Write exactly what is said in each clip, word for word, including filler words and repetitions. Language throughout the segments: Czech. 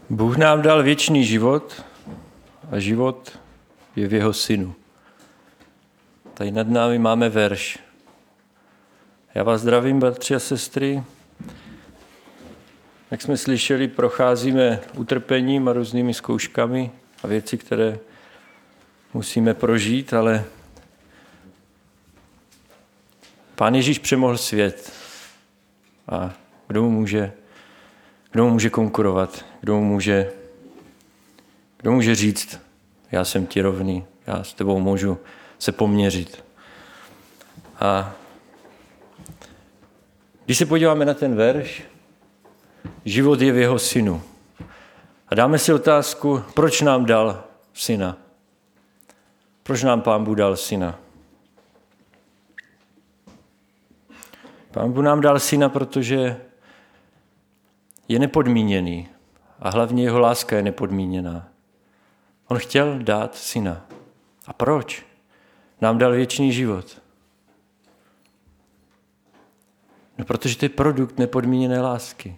Bůh nám dal věčný život a život je v jeho synu. Tady nad námi máme verš. Já vás zdravím, bratři a sestry. Jak jsme slyšeli, procházíme utrpením a různými zkouškami a věci, které musíme prožít, ale Pán Ježíš přemohl svět. A kdo mu může, kdo mu může konkurovat? Kdo mu může, kdo může říct, já jsem ti rovný, já s tebou můžu se poměřit. A když se podíváme na ten verš, život je v jeho synu. A dáme si otázku, proč nám dal syna? Proč nám Pán Bůh dal syna? Pán Bůh nám dal syna, protože je nepodmíněný a hlavně jeho láska je nepodmíněná. On chtěl dát syna. A proč? Nám dal věčný život. No, protože to je produkt nepodmíněné lásky.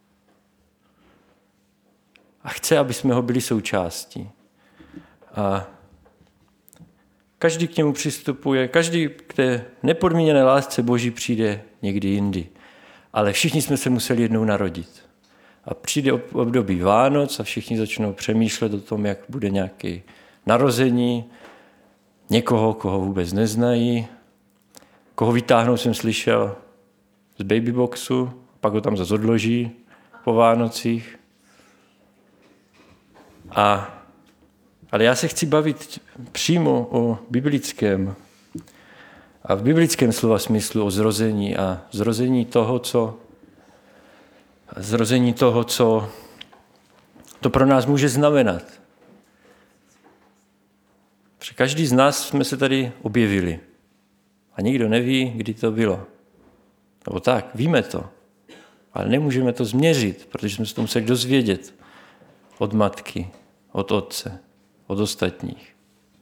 A chce, aby jsme ho byli součástí. A každý k němu přistupuje, každý k té nepodmíněné lásce Boží přijde někdy jindy. Ale všichni jsme se museli jednou narodit. A přijde období Vánoc a všichni začnou přemýšlet o tom, jak bude nějaké narození, někoho, koho vůbec neznají, koho vytáhnou, jsem slyšel, z babyboxu, pak ho tam zase odloží po Vánocích. A, ale já se chci bavit přímo o biblickém a v biblickém slova smyslu o zrození a zrození toho, co zrození toho, co to pro nás může znamenat. Protože každý z nás jsme se tady objevili a nikdo neví, kdy to bylo. Nebo tak, víme to, ale nemůžeme to změřit, protože jsme se to museli dozvědět od matky, od otce, od ostatních.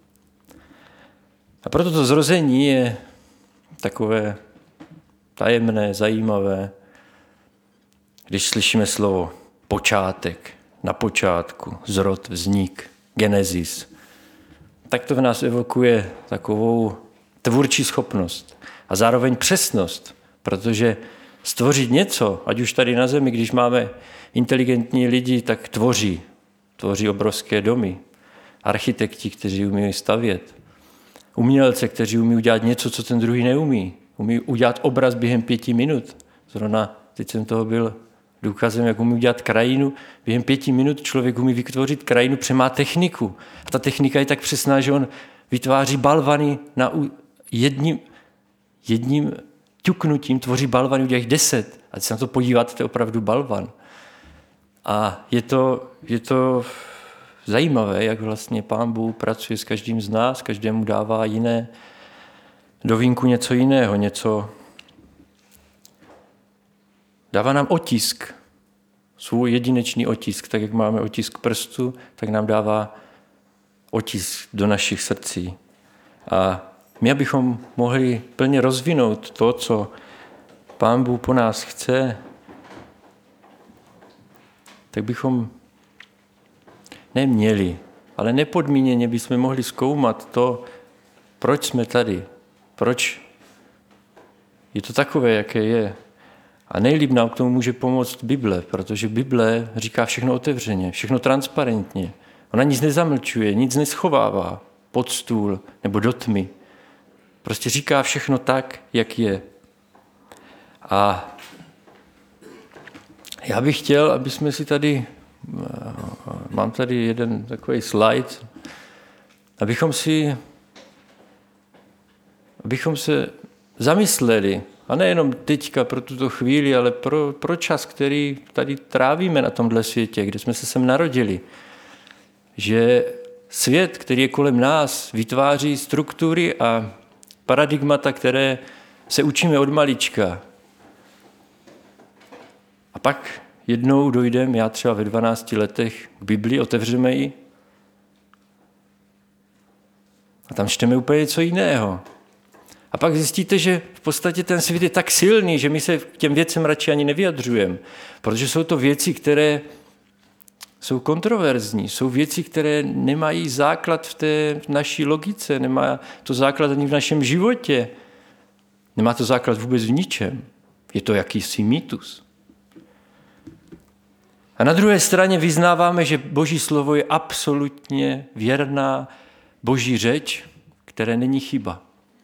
A proto to zrození je takové tajemné, zajímavé, když slyšíme slovo počátek, na počátku, zrod, vznik, genesis, tak to v nás evokuje takovou tvůrčí schopnost a zároveň přesnost, protože stvořit něco, ať už tady na zemi, když máme inteligentní lidi, tak tvoří. Tvoří obrovské domy. Architekti, kteří umí stavět. Umělce, kteří umí udělat něco, co ten druhý neumí. Umí udělat obraz během pěti minut. Zrovna teď jsem toho byl důkazem, jak umí udělat krajinu. Během pěti minut člověk umí vytvořit krajinu, protože má techniku. A ta technika je tak přesná, že on vytváří balvany na jedním, jedním ťuknutím, tvoří balvany, udělá jich deset. A když se na to podíváte, to je opravdu balvan. A je to, je to zajímavé, jak vlastně Pán Bůh pracuje s každým z nás, každému dává jiné, do vínku něco jiného, něco. Dává nám otisk, svůj jedinečný otisk, tak jak máme otisk prstu, tak nám dává otisk do našich srdcí. A my, abychom mohli plně rozvinout to, co Pán Bůh po nás chce, tak bychom neměli, ale nepodmíněně bychom mohli zkoumat to, proč jsme tady, proč je to takové, jaké je. A nejlíp nám k tomu může pomoct Bible, protože Bible říká všechno otevřeně, všechno transparentně. Ona nic nezamlčuje, nic neschovává pod stůl nebo do tmy. Prostě říká všechno tak, jak je. A já bych chtěl, aby jsme si tady, mám tady jeden takový slide, abychom si, abychom se zamysleli, a nejenom teďka pro tuto chvíli, ale pro, pro čas, který tady trávíme na tomhle světě, kde jsme se sem narodili, že svět, který je kolem nás, vytváří struktury a paradigmata, které se učíme od malička. A pak jednou dojdeme, já třeba ve dvanácti letech, k Bibli, otevřeme ji a tam čteme úplně něco jiného. A pak zjistíte, že v podstatě ten svět je tak silný, že my se k těm věcem radši ani nevyjadřujeme, protože jsou to věci, které jsou kontroverzní, jsou věci, které nemají základ v té naší logice, nemá to základ ani v našem životě, nemá to základ vůbec v ničem. Je to jakýsi mýtus. A na druhé straně vyznáváme, že Boží slovo je absolutně věrná Boží řeč, které není chyba.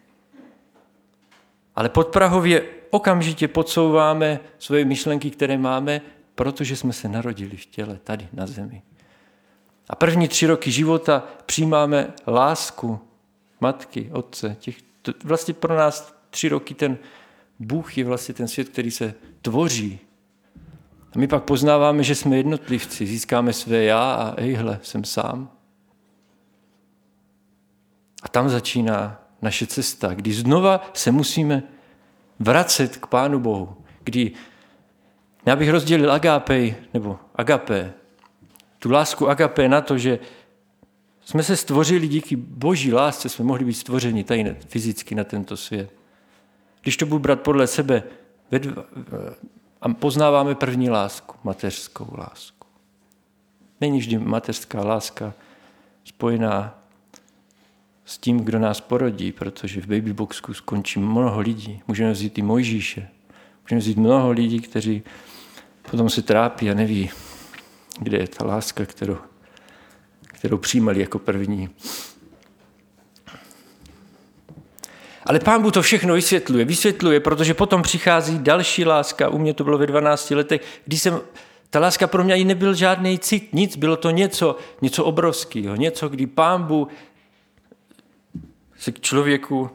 Ale podprahově okamžitě podsouváme svoje myšlenky, které máme, protože jsme se narodili v těle, tady na zemi. A první tři roky života přijímáme lásku matky, otce. Těch, to, vlastně pro nás tři roky ten Bůh je vlastně ten svět, který se tvoří. A my pak poznáváme, že jsme jednotlivci, získáme své já a ejhle, jsem sám. A tam začíná naše cesta, kdy znova se musíme vracet k Pánu Bohu. Kdy já bych rozdělil agapej, nebo agapé, tu lásku agapé na to, že jsme se stvořili díky Boží lásce, jsme mohli být stvořeni tady fyzicky na tento svět. Když to budu brát podle sebe, a poznáváme první lásku, mateřskou lásku. Není vždy mateřská láska spojená s tím, kdo nás porodí, protože v babyboxku skončí mnoho lidí. Můžeme vzít i Mojžíše. Můžeme vzít mnoho lidí, kteří potom se trápí a neví, kde je ta láska, kterou, kterou přijímali jako první. Ale Pán Bůh to všechno vysvětluje. Vysvětluje, protože potom přichází další láska. U mě to bylo ve dvanácti letech, když jsem, ta láska pro mě i nebyl žádný cit, nic. Bylo to něco, něco obrovského. Něco, kdy Pán Bůh se k člověku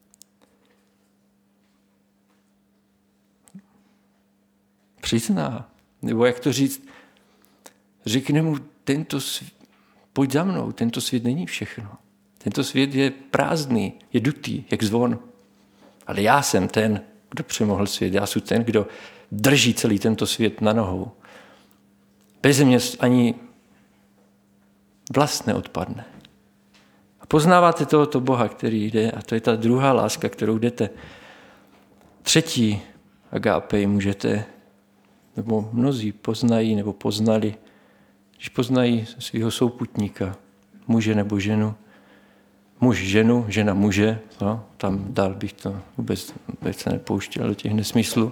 přizná. Nebo jak to říct, řekne mu, tento svět, pojď za mnou, tento svět není všechno. Tento svět je prázdný, je dutý, jak zvon. Ale já jsem ten, kdo přemohl svět. Já jsem ten, kdo drží celý tento svět na nohou. Beze mě ani vlast neodpadne. A poznáváte tohoto Boha, který jde, a to je ta druhá láska, kterou jdete. Třetí agapej můžete, nebo mnozí poznají, nebo poznali, když poznají svého souputníka, muže nebo ženu, muž ženu, žena muže, no, tam dál bych to vůbec, vůbec se nepouštěl do těch nesmyslů.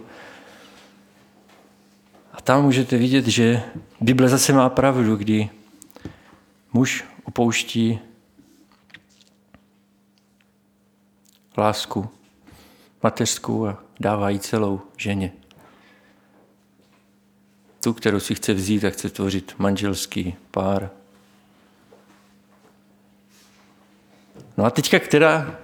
A tam můžete vidět, že Bible zase má pravdu, kdy muž opouští lásku mateřskou a dává ji celou ženě. Tu, kterou si chce vzít a chce tvořit manželský pár. No a teďka která,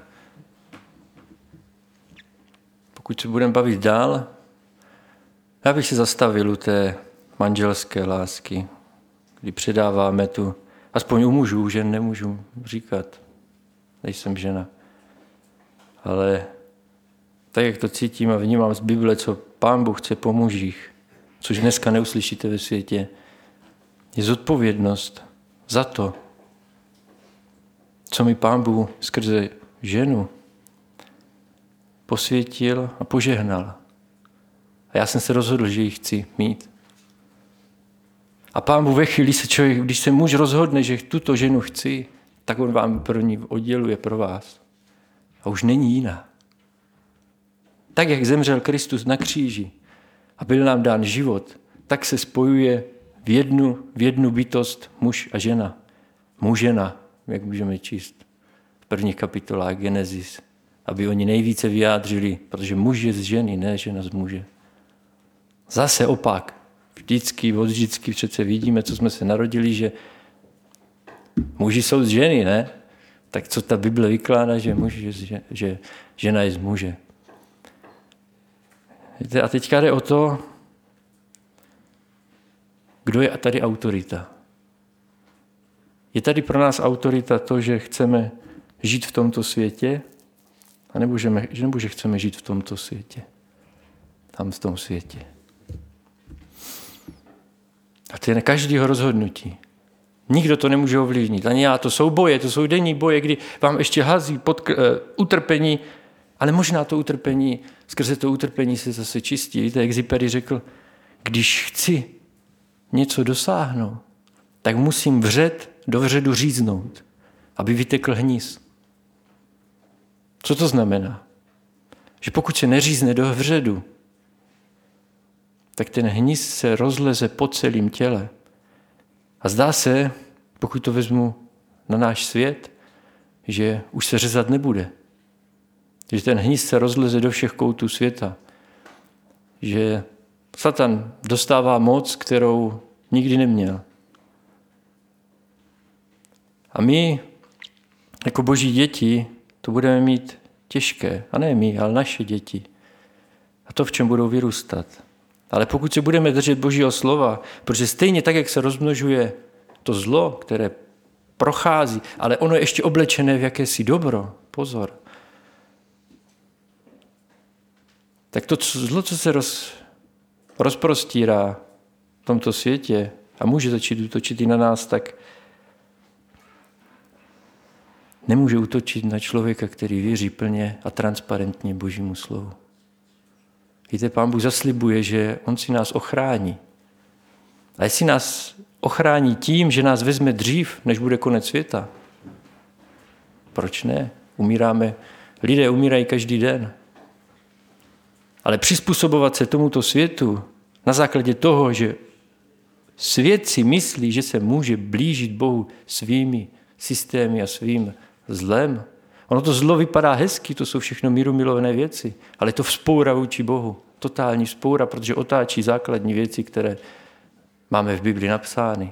pokud se budeme bavit dál, já bych se zastavil u té manželské lásky, kdy předáváme tu, aspoň u mužů, žen nemůžu říkat, nejsem žena, ale tak, jak to cítím a vnímám z Bible, co Pán Bůh chce po mužích, což dneska neuslyšíte ve světě, je zodpovědnost za to, co mi Pán Bůh skrze ženu posvětil a požehnal. A já jsem se rozhodl, že ji chci mít. A Pán Bůh ve chvíli se člověk, když se muž rozhodne, že tuto ženu chci, tak on vám pro ní odděluje pro vás. A už není jiná. Tak, jak zemřel Kristus na kříži a byl nám dán život, tak se spojuje v jednu, v jednu bytost muž a žena. Mužena, jak můžeme číst v prvních kapitolách Genesis, aby oni nejvíce vyjádřili, protože muž je z ženy, ne žena z muže. Zase opak. Vždycky, od vždycky přece vidíme, co jsme se narodili, že muži jsou z ženy, ne? Tak co ta Bible vykládá, že, muž je z, že žena je z muže. A teďka jde o to, kdo je tady autorita. Je tady pro nás autorita to, že chceme žít v tomto světě, anebo že, nebo že chceme žít v tomto světě, tam v tom světě. A to je na každého rozhodnutí. Nikdo to nemůže ovlivnit. Ani já. To jsou boje, to jsou denní boje, kdy vám ještě hazí pod, uh, utrpení, ale možná to utrpení, skrze to utrpení se zase čistí. Víte, jak Exupery řekl, když chci něco dosáhnout, tak musím vřet do vředu říznout, aby vytekl hníz. Co to znamená? Že pokud se neřízne do vředu, tak ten hníz se rozleze po celém těle. A zdá se, pokud to vezmu na náš svět, že už se řezat nebude. Že ten hníz se rozleze do všech koutů světa. Že Satan dostává moc, kterou nikdy neměl. A my, jako boží děti, to budeme mít těžké. A ne my, ale naše děti. A to, v čem budou vyrůstat. Ale pokud se budeme držet božího slova, protože stejně tak, jak se rozmnožuje to zlo, které prochází, ale ono je ještě oblečené v jakési dobro, pozor, tak to zlo, co se roz, rozprostírá v tomto světě a může začít útočit i na nás, tak nemůže útočit na člověka, který věří plně a transparentně božímu slovu. Víte, Pán Bůh zaslibuje, že on si nás ochrání. A jestli nás ochrání tím, že nás vezme dřív, než bude konec světa, proč ne? Umíráme, lidé umírají každý den. Ale přizpůsobovat se tomuto světu na základě toho, že svět si myslí, že se může blížit Bohu svými systémy a svým zlem. Ono to zlo vypadá hezky, to jsou všechno mírumilovné věci, ale je to vzpoura vůči Bohu. Totální vzpoura, protože otáčí základní věci, které máme v Bibli napsány.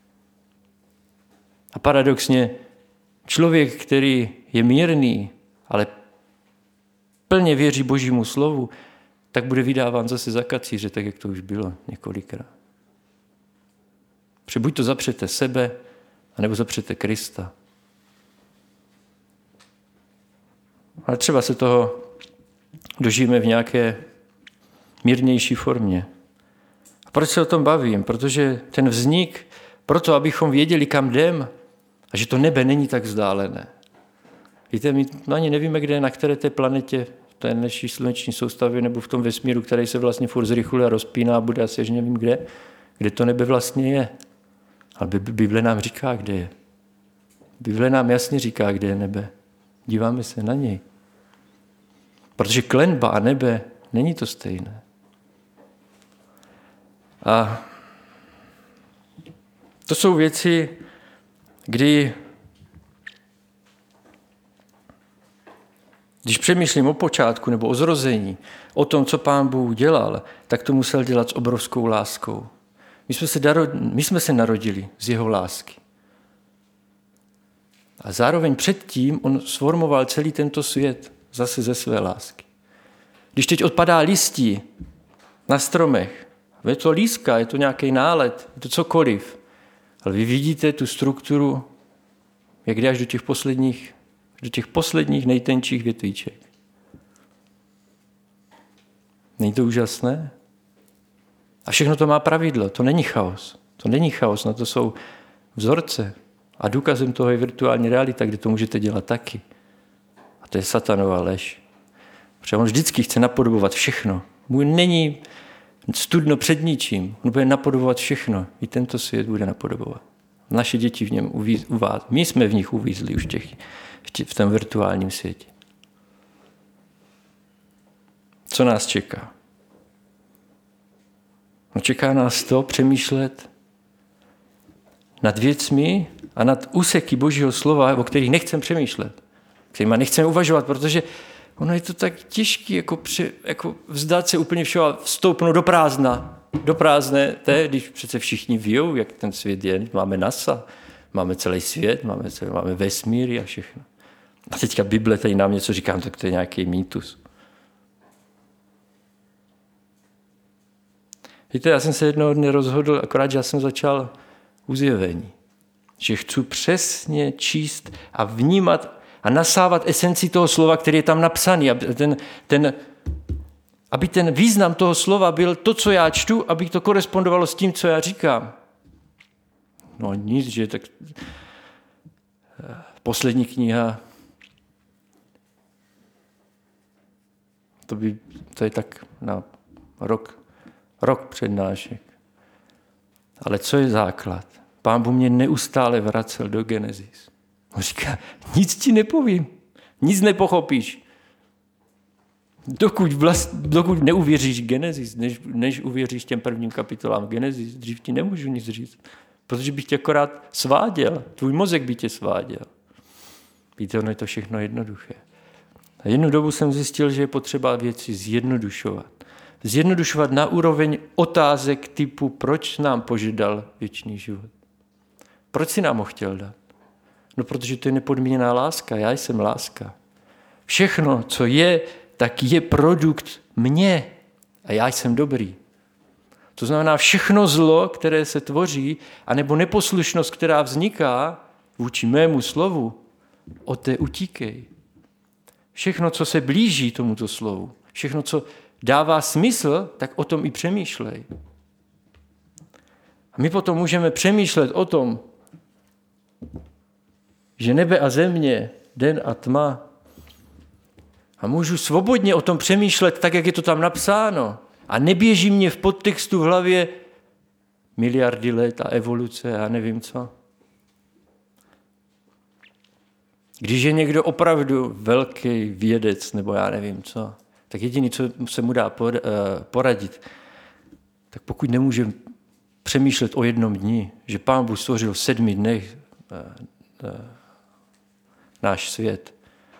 A paradoxně člověk, který je mírný, ale plně věří Božímu slovu, tak bude vydáván zase za kacíře, tak jak to už bylo několikrát. Protože buď to zapřete sebe, anebo zapřete Krista. Ale třeba se toho dožijeme v nějaké mírnější formě. A proč se o tom bavím? Protože ten vznik, proto abychom věděli, kam jdem, a že to nebe není tak vzdálené. Víte, my ani nevíme, kde je, na které té planetě, v té naší sluneční soustavě nebo v tom vesmíru, který se vlastně furt zrychluje a rozpíná a bude asi až nevím kde, kde to nebe vlastně je. Ale Bible nám říká, kde je. Bible nám jasně říká, kde je nebe. Díváme se na něj. Protože klenba a nebe není to stejné. A to jsou věci, kdy, když přemýšlím o počátku nebo o zrození, o tom, co Pán Bůh dělal, tak to musel dělat s obrovskou láskou. My jsme se, daro, my jsme se narodili z jeho lásky. A zároveň předtím on sformoval celý tento svět zase ze své lásky. Když teď odpadá listí na stromech, je to líska, je to nějaký nálet, je to cokoliv, ale vy vidíte tu strukturu, jak jde až do těch posledních, do těch posledních nejtenčích větvíček. Není to úžasné? A všechno to má pravidlo, to není chaos. To není chaos, na to jsou vzorce. A důkazem toho je virtuální realita, kde to můžete dělat taky. A to je satanová lež. Protože on vždycky chce napodobovat všechno. Můj není studno před ničím. On bude napodobovat všechno. I tento svět bude napodobovat. Naše děti v něm uvíz, uváz. My jsme v nich uvízli už těch, v tom virtuálním světě. Co nás čeká? No, čeká nás to přemýšlet nad věcmi a nad úseky Božího slova, o kterých nechcem přemýšlet, kterýma nechceme uvažovat, protože ono je to tak těžké, jako, při, jako vzdát se úplně všeho a vstoupnout do prázdna. Do prázdné, té, když přece všichni vědou, jak ten svět je. Máme NASA, máme celý svět, máme, celý, máme vesmíry a všechno. A teďka Bible tady nám něco říká, tak to je nějaký mýtus. Víte, já jsem se jednoho dne rozhodl, akorát, že já jsem začal u zjevení. Že chci přesně číst a vnímat a nasávat esenci toho slova, který je tam napsaný. Aby ten, ten, aby ten význam toho slova byl to, co já čtu, aby to korespondovalo s tím, co já říkám. No nic, že tak poslední kniha, to, by, to je tak na rok, rok přednášek. Ale co je základ? Pán Bůh mě neustále vracel do Genesis. On říká, nic ti nepovím, nic nepochopíš. Dokud, vlast, dokud neuvěříš Genesis, než, než uvěříš těm prvním kapitolám Genesis, dřív ti nemůžu nic říct, protože bych tě akorát sváděl, tvůj mozek by tě sváděl. Víte, ono je to všechno jednoduché. A jednu dobu jsem zjistil, že je potřeba věci zjednodušovat. Zjednodušovat na úroveň otázek typu, proč nám požadal věčný život. Proč si nám ho chtěl dát? No, protože to je nepodmíněná láska, já jsem láska. Všechno, co je, tak je produkt mě a já jsem dobrý. To znamená, všechno zlo, které se tvoří, anebo neposlušnost, která vzniká vůči mému slovu, od té utíkej. Všechno, co se blíží tomuto slovu, všechno, co dává smysl, tak o tom i přemýšlej. A my potom můžeme přemýšlet o tom, že nebe a země, den a tma, a můžu svobodně o tom přemýšlet tak, jak je to tam napsáno. A neběží mě v podtextu v hlavě miliardy let a evoluce a nevím co. Když je někdo opravdu velký vědec, nebo já nevím co, tak jediný, co se mu dá poradit, tak pokud nemůže přemýšlet o jednom dni, že Pán Bůh stvořil v sedmi dnech náš svět,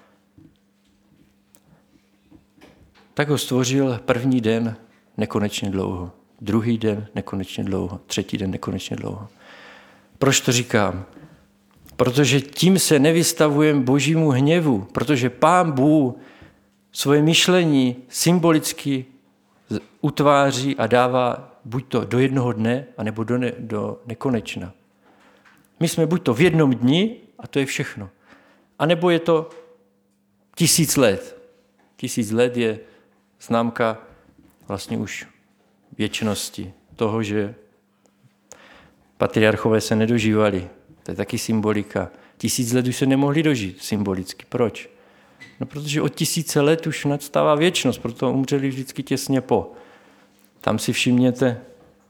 tak ho stvořil první den nekonečně dlouho, druhý den nekonečně dlouho, třetí den nekonečně dlouho. Proč to říkám? Protože tím se nevystavujeme Božímu hněvu, protože Pán Bůh svoje myšlení symbolicky utváří a dává buď to do jednoho dne, anebo do, ne, do nekonečna. My jsme buď to v jednom dni, a to je všechno, anebo je to tisíc let. Tisíc let je známka vlastně už věčnosti, toho, že patriarchové se nedožívali. To je taky symbolika. Tisíc let už se nemohli dožít symbolicky. Proč? No, protože od tisíce let už nadstává věčnost, proto umřeli vždycky těsně po. Tam si všimněte,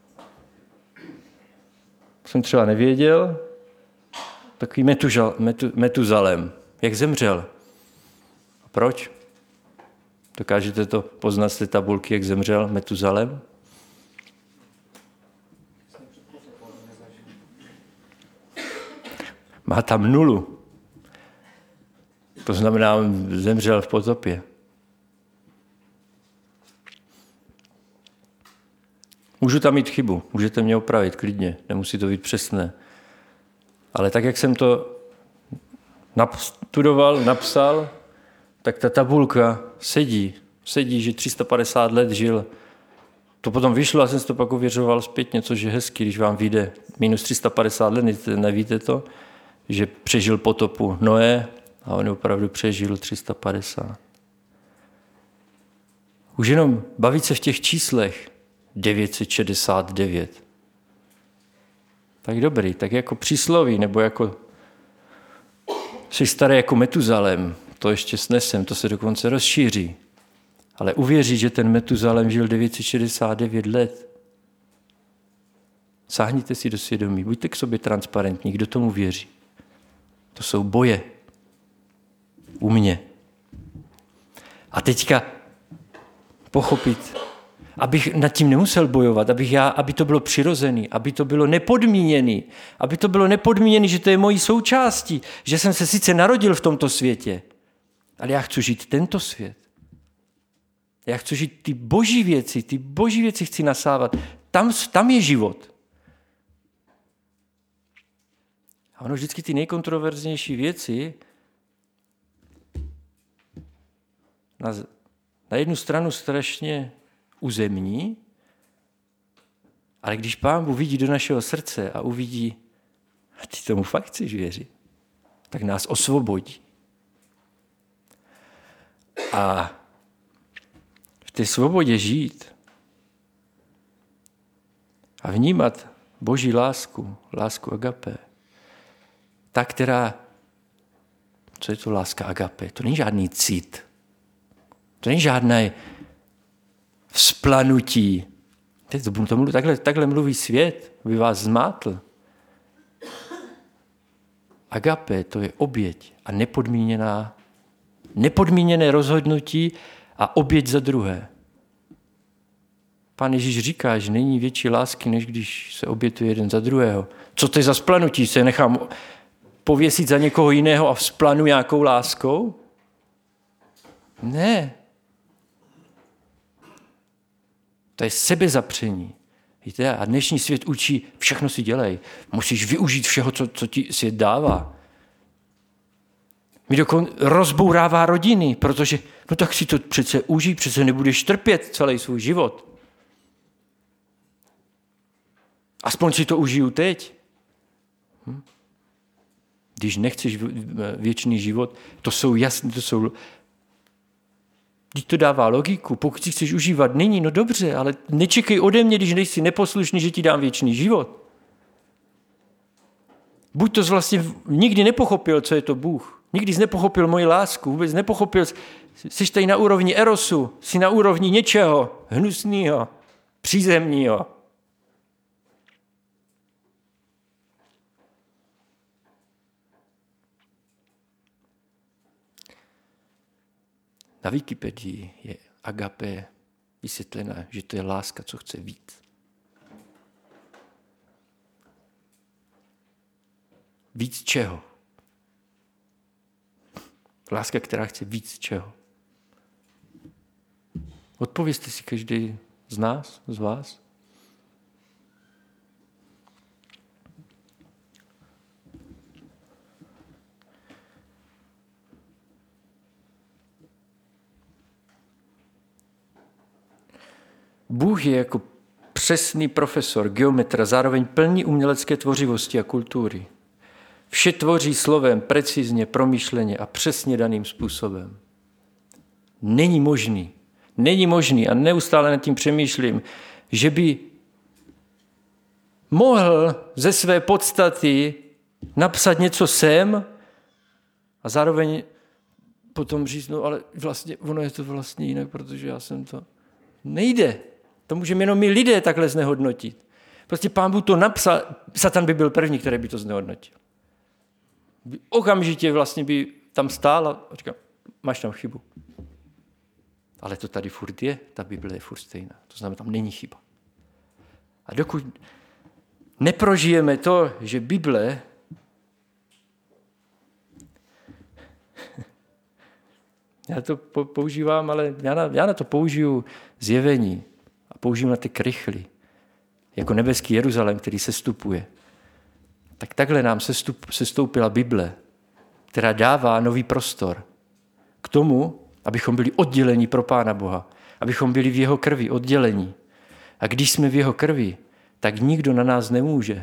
jsem třeba nevěděl, takový metužal, metu, Metuzalem, jak zemřel. A proč? Dokážete to poznat z té tabulky, jak zemřel Metuzalem? Má tam nulu. To znamená, on zemřel v potopě. Můžu tam mít chybu, můžete mě opravit klidně, nemusí to být přesné. Ale tak, jak jsem to nastudoval, napsal, tak ta tabulka sedí, sedí, že tři sta padesát let žil. To potom vyšlo a jsem si to pak ověřoval zpětně, což je hezký, když vám vyjde minus tři sta padesát let, nevíte to, že přežil potopu Noé a on opravdu přežil tři sta padesát. Už jenom bavit se v těch číslech devět set šedesát devět. Tak dobrý, tak jako přísloví, nebo jako jsi starý jako Metuzalem, to ještě snesem, to se dokonce rozšíří. Ale uvěřit, že ten Metuzalem žil devět set šedesát devět let. Sáhněte si do svědomí, buďte k sobě transparentní, kdo tomu věří. To jsou boje. U mě. A teďka pochopit, abych nad tím nemusel bojovat, abych já, aby to bylo přirozený, aby to bylo nepodmíněný, aby to bylo nepodmíněný, že to je mojí součástí, že jsem se sice narodil v tomto světě, ale já chci žít tento svět. Já chci žít ty boží věci, ty boží věci chci nasávat. Tam, tam je život. A ono vždycky ty nejkontroverznější věci na, na jednu stranu strašně uzemní, ale když Pán Bůh vidí do našeho srdce a uvidí, a ty tomu fakt chceš věřit, tak nás osvobodí. A v té svobodě žít a vnímat Boží lásku, lásku agape, ta, která, co je to láska agape? To není žádný cit. To není žádné vzplanutí. Takhle, takhle mluví svět, aby vás zmátl. Agape, to je oběť a nepodmíněná, nepodmíněné rozhodnutí a oběť za druhé. Pán Ježíš říká, že není větší lásky, než když se obětuje jeden za druhého. Co to je za splanutí? Se nechám pověsit za někoho jiného a vzplanu nějakou láskou? Ne. To je sebezapření. Víte? A dnešní svět učí, všechno si dělej. Musíš využít všeho, co, co ti svět dává. Mi dokonce rozbourává rodiny, protože no tak si to přece užij, přece nebudeš trpět celý svůj život. Aspoň si to užiju teď. Hm? Když nechceš věčný život, to jsou jasné, to jsou... Když to dává logiku, pokud si chceš užívat nyní, no dobře, ale nečekej ode mě, když nejsi neposlušný, že ti dám věčný život. Buď to vlastně nikdy nepochopil, co je to Bůh. Nikdy jsi nepochopil moji lásku, vůbec nepochopil, jsi tady na úrovni erosu, jsi na úrovni něčeho hnusného, přízemního. Na Wikipedii je agape vysvětlena, že to je láska, co chce víc. Víc čeho? Láska, která chce víc čeho? Odpovězte si každý z nás, z vás. Bůh je jako přesný profesor, geometr, zároveň plný umělecké tvořivosti a kultury. Vše tvoří slovem precizně, promyšleně a přesně daným způsobem. Není možný, není možný a neustále nad tím přemýšlím, že by mohl ze své podstaty napsat něco sem a zároveň potom říct, no ale vlastně ono je to vlastně jinak, protože já jsem to... Nejde. To můžeme jenom my lidé takhle znehodnotit. Prostě Pán Bůh to napsal, Satan by byl první, který by to znehodnotil. By okamžitě vlastně by tam stál a říkal, máš tam chybu. Ale to tady furt je, ta Bible je furt stejná. To znamená, tam není chyba. A dokud neprožijeme to, že Bible já to používám, ale já na, já na to použiju zjevení a použiju na ty krychly, jako nebeský Jeruzalém, který sestupuje. Tak takhle nám sestup, sestoupila Bible, která dává nový prostor k tomu, abychom byli oddělení pro Pána Boha, abychom byli v jeho krvi oddělení. A když jsme v jeho krvi, tak nikdo na nás nemůže.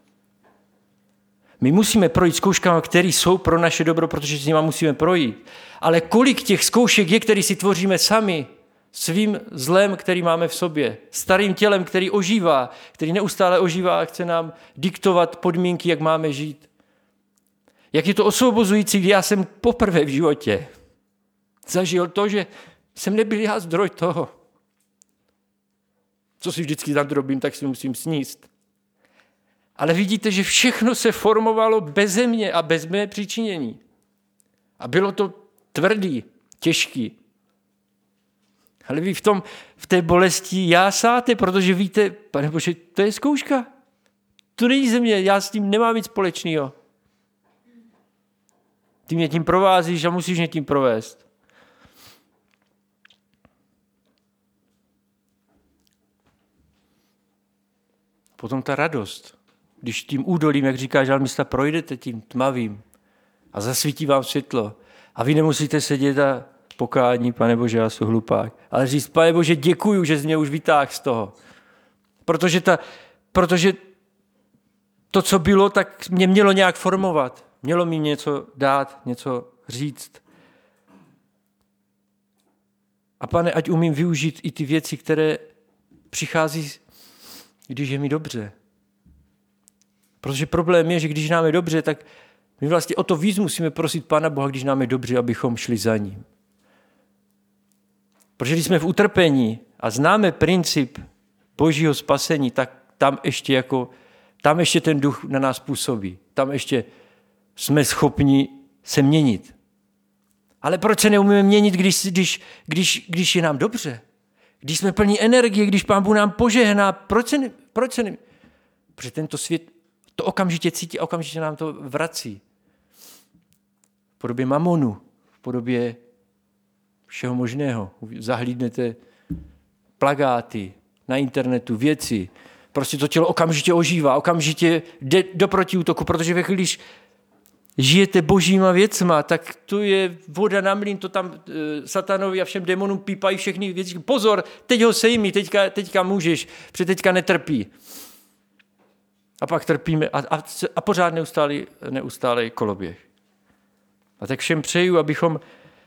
My musíme projít zkouškami, které jsou pro naše dobro, protože s nimi musíme projít. Ale kolik těch zkoušek je, které si tvoříme sami, svým zlem, který máme v sobě, starým tělem, který ožívá, který neustále ožívá a chce nám diktovat podmínky, jak máme žít. Jak je to osvobozující, kdy já jsem poprvé v životě zažil to, že jsem nebyl já zdroj toho. Co si vždycky nadrobím, tak si musím sníst. Ale vidíte, že všechno se formovalo beze mě a bez mé přičinění. A bylo to tvrdý, těžký. Ale vy v, tom, v té bolesti jásáte, protože víte, Pane Bože, to je zkouška. To není ze mě, já s tím nemám nic společného. Ty mě tím provázíš a musíš mě tím provést. Potom ta radost. Když tím údolím, jak říká žalmista, projdete tím tmavým a zasvítí vám světlo a vy nemusíte sedět a pokání, Pane Bože, já jsem hlupák, ale říct, Pane Bože, děkuju, že jsi mě už vytáhl z toho. Protože, ta, protože to, co bylo, tak mě mělo nějak formovat. Mělo mi něco dát, něco říct. A Pane, ať umím využít i ty věci, které přichází, když je mi dobře. Protože problém je, že když nám je dobře, tak my vlastně o to víc musíme prosit Pána Boha, když nám je dobře, abychom šli za ním. Protože když jsme v utrpení a známe princip Božího spasení, tak tam ještě, jako, tam ještě ten duch na nás působí. Tam ještě jsme schopni se měnit. Ale proč se neumíme měnit, když, když, když, když je nám dobře? Když jsme plní energie, když Pán Bůh nám požehná, proč se, ne, proč se ne... Protože tento svět to okamžitě cítí a okamžitě nám to vrací. V podobě mamonu, v podobě všeho možného. Zahlídnete plakáty na internetu, věci. Prostě to tělo okamžitě ožívá, okamžitě jde do protiútoku, protože ve chvíli, když žijete božíma věcma, tak to je voda na mlýn, to tam e, satanovi a všem démonům pípají všechny věci. Pozor, teď ho sejmi, teďka, teďka můžeš, protože teďka netrpí. A pak trpíme a, a, a pořád neustálý, neustálý koloběh. A tak všem přeju, abychom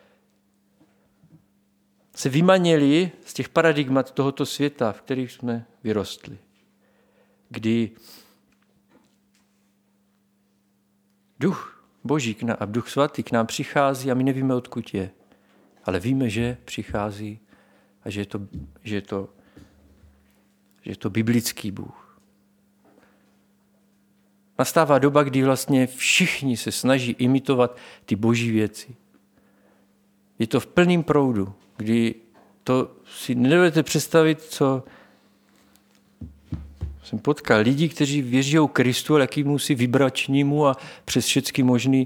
se vymanili z těch paradigmat tohoto světa, v kterých jsme vyrostli. Kdy Duch Boží a Duch Svatý k nám přichází a my nevíme, odkud je. Ale víme, že přichází a že je to, že je to, že je to biblický Bůh. Nastává doba, kdy vlastně všichni se snaží imitovat ty boží věci. Je to v plném proudu, kdy to si nedovedete představit, co jsem potkal lidi, kteří věří Kristu, ale jakýmu si vybračnímu a přes všechny možný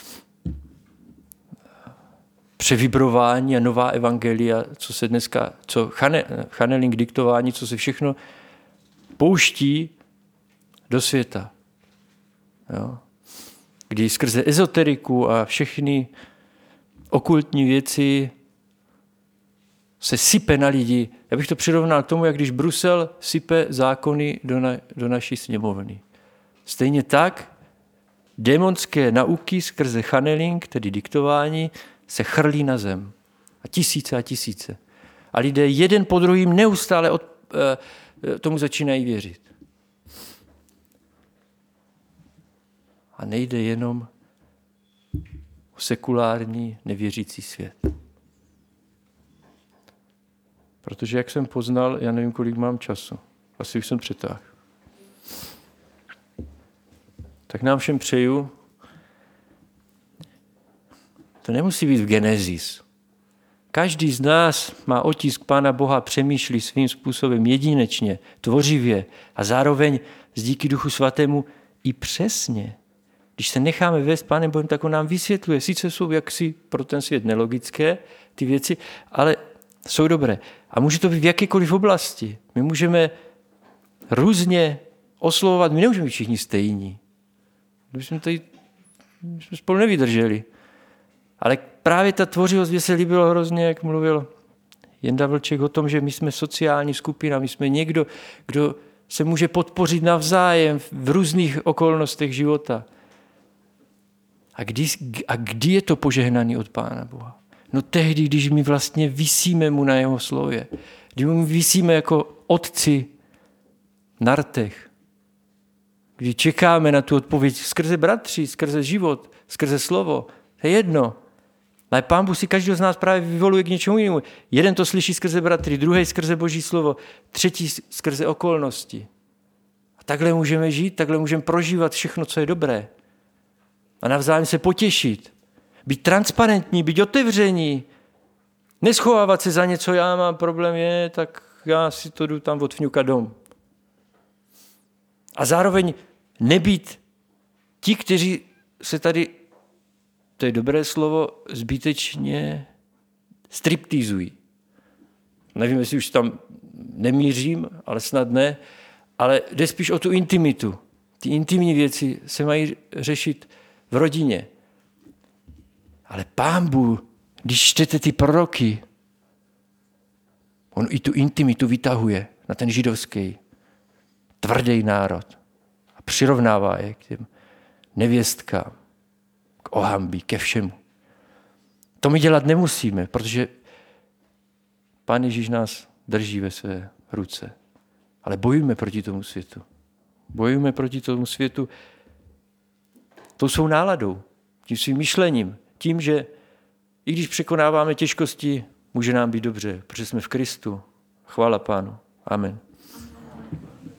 převibrování a nová evangelia, co se dneska, co channeling, diktování, co se všechno pouští do světa. Jo? Kdy skrze ezoteriku a všechny okultní věci se sype na lidi. Já bych to přirovnal k tomu, jak když Brusel sype zákony do, na, do naší sněmovny. Stejně tak démonské nauky skrze channeling, tedy diktování, se chrlí na zem. A tisíce a tisíce. A lidé jeden po druhým neustále od, eh, tomu začínají věřit. A nejde jenom o sekulární, nevěřící svět. Protože jak jsem poznal, já nevím, kolik mám času. Asi už jsem přetáhl. Tak nám všem přeju. To nemusí být v Genesis. Každý z nás má otisk Pána Boha, přemýšlí svým způsobem jedinečně, tvořivě a zároveň z díky Duchu Svatému i přesně. Když se necháme vést Pánem Bohem, tak on nám vysvětluje. Sice jsou jaksi pro ten svět nelogické ty věci, ale jsou dobré. A může to být v jakékoliv oblasti. My můžeme různě oslovovat, my nemůžeme být všichni stejní. Kdybychom tady jsme spolu nevydrželi. Ale právě ta tvořivost, mě se líbilo hrozně, jak mluvil Jenda Vlček o tom, že my jsme sociální skupina, my jsme někdo, kdo se může podpořit navzájem v různých okolnostech života. A kdy, a kdy je to požehnaný od Pána Boha? No tehdy, když my vlastně visíme mu na jeho slově. Když mu visíme jako otci na rtech. Kdy čekáme na tu odpověď skrze bratří, skrze život, skrze slovo. To je jedno. Ale Pán Bůh si každého z nás právě vyvoluje k něčemu jinému. Jeden to slyší skrze bratry, druhý skrze Boží slovo, třetí skrze okolnosti. A takhle můžeme žít, takhle můžeme prožívat všechno, co je dobré. A navzájem se potěšit. Být transparentní, být otevření. Neschovávat se za něco, já mám problém, je, tak já si to jdu tam odfňukat dom. A zároveň nebýt ti, kteří se tady, to je dobré slovo, zbytečně striptizují. Nevím, jestli už tam nemířím, ale snad ne, ale jde spíš o tu intimitu. Ty intimní věci se mají řešit v rodině. Ale Pán Bůh, když čtete ty proroky, on i tu intimitu vytahuje na ten židovský tvrdý národ a přirovnává je k těm nevěstkám, k ohambi, ke všemu. To my dělat nemusíme, protože Pán Ježíš nás drží ve své ruce. Ale bojujeme proti tomu světu. Bojujeme proti tomu světu tou svou náladou, tím svým myšlením, tím, že i když překonáváme těžkosti, může nám být dobře, protože jsme v Kristu. Chvála Pánu. Amen.